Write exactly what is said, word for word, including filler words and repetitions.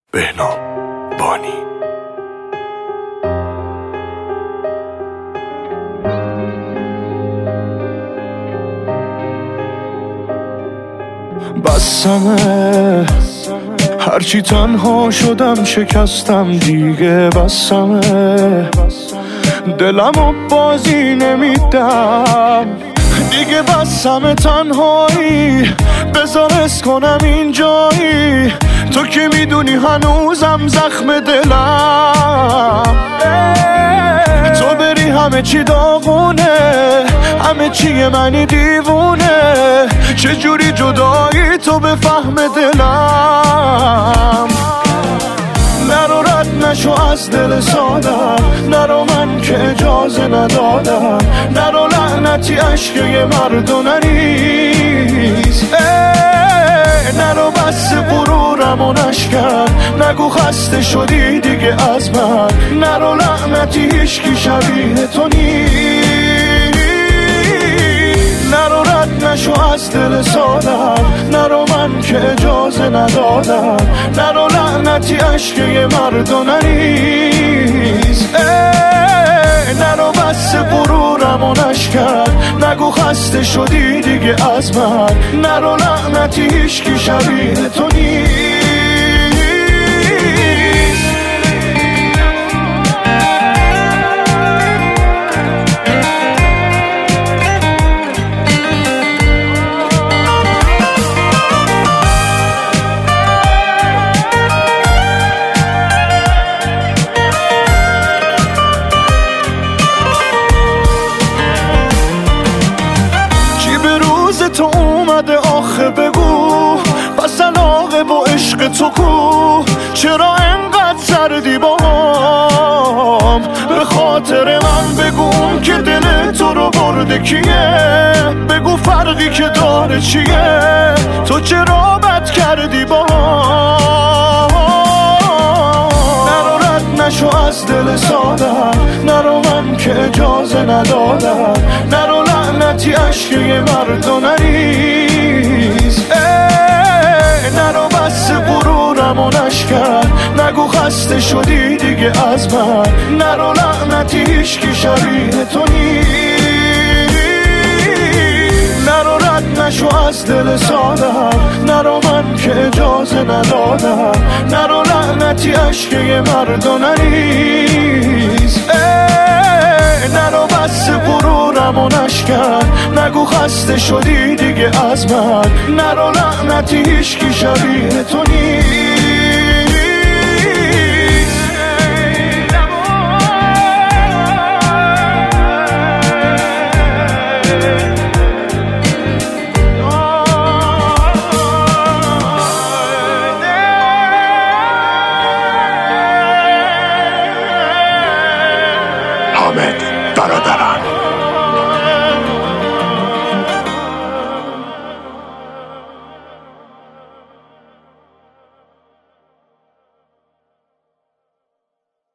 بهنام بانی. بسمه هرچی تنها شدم شکستم دیگه، بسمه دلمو بازی نمیدم دیگه، بسمه تنهایی بذار حس کنم اینجایی، تو که میدونی هنوزم زخم دلم، تو بری همه چی داغونه، همه چی منی دیوونه، چجوری جدایی تو به فهم دلم، نرو رد نشو از دل سادم، نرو من که اجازه ندادم، نرو لعنتی عشق یه مرد و نریز، نرو بس غرورم و نشکن، نگو خسته شدی دیگه از من، نرو لعنتی هیچکی شبیه تو نیست، نرو رد نشو از دل سادم، نرو من که اجازه ندادم، نرو لعنتی عشق یه مرد و نریز، نرو بس غرورم و نشکن، نگو خسته شدی دیگه از من، نرو لعنتی هیچکی شبیه تو نیست. تو اومده آخه بگو، پس علاقه با عشق تو کو، چرا انقدر سردی با هم، به خاطر من بگو که دل تو رو برده کیه، بگو فرقی که داره چیه، تو چرا بد کردی با هم، نرو رد نشو از دل سادم، نرو من که اجازه ندادم، نرو لعنتی عشق یه مرد و نریز، نرو بس غرورم و نشکن، نگو خسته شدی دیگه از من، نرو لعنتی هیچکی شبیه تو نیست، نرو رد نشو از دل سادم، نرو من که اجازه ندادم، نرو لعنتی عشق یه مرد و نریز، نرو بس غرورم و نشکن، نگو خسته شدی دیگه از من، نرو لعنتی هیچکی شبیه تو نیست.